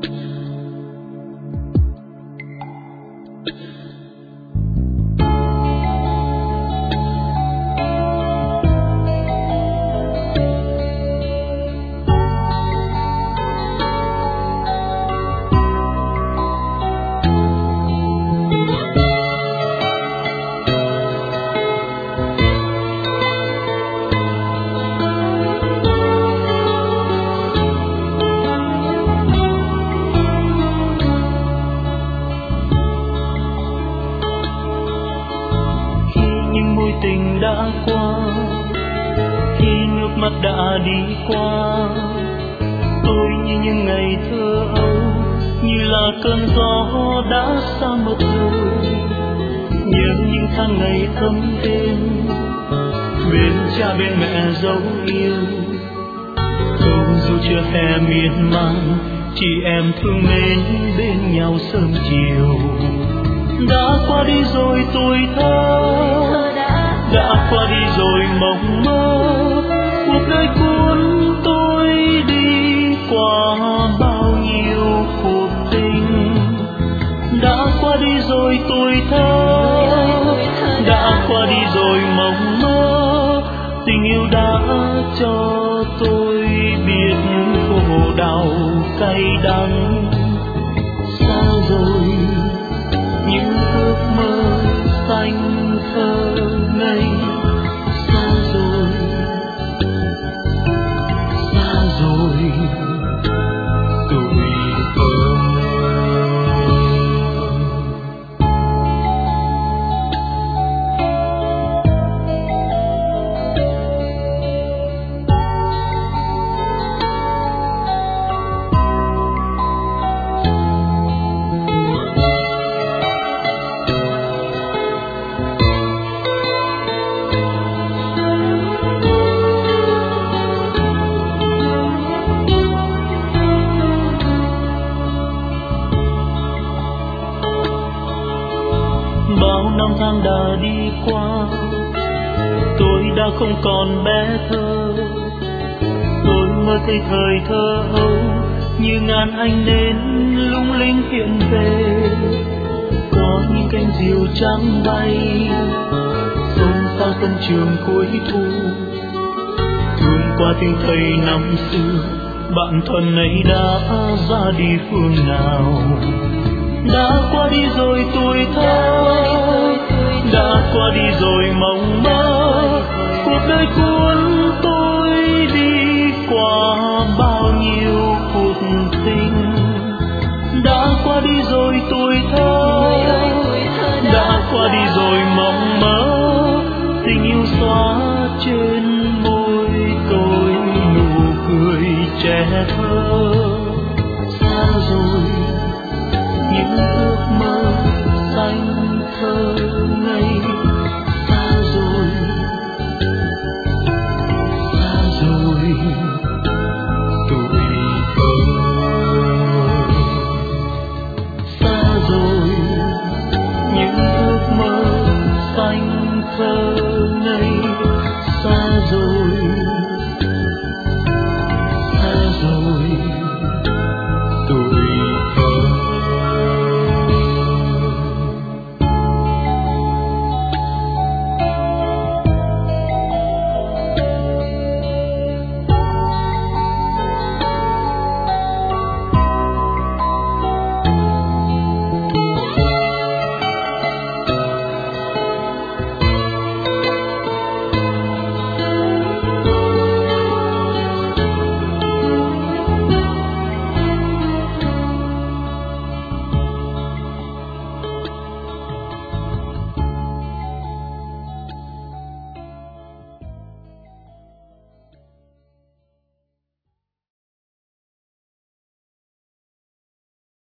Tình đã qua, khi nước mắt đã đi qua, tôi như những ngày thơ ấu, như là cơn gió đã xa mất rồi. Nhớ những tháng ngày thấm êm, bên cha bên mẹ dấu yêu, câu dù chưa hè miên man, chị em thương mến bên nhau sớm chiều. Đã qua đi rồi tuổi thơ, đã qua đi rồi mộng mơ, cuộc đời cuốn tôi đi qua bao nhiêu cuộc tình. Đã qua đi rồi tuổi thơ, đã qua đi rồi mộng mơ, tình yêu đã cho tôi biết khổ đau cay đắng. Xa rồi những ước mơ xanh thơ ngây, xa rồi tuổi thơ. Bao năm tháng đã đi qua, tôi đã không còn bé thơ. Tôi mơ thấy thời thơ ấu như ngàn ánh nến lung linh hiện về. Có những cánh diều trắng bay xôn xao sân trường cuối thu. Thương qua tiếng thầy năm xưa, bạn thân ấy đã ra đi phương nào. Đã qua đi rồi tuổi thơ, đã qua đi rồi mộng mơ, cuộc đời cuốn tôi đi qua bao nhiêu cuộc tình. Đã qua đi rồi tuổi thơ, đã qua đi rồi mộng mơ, tình yêu xóa trên môi tôi nụ cười trẻ thơ. Xa rồi những ước mơ xanh thơ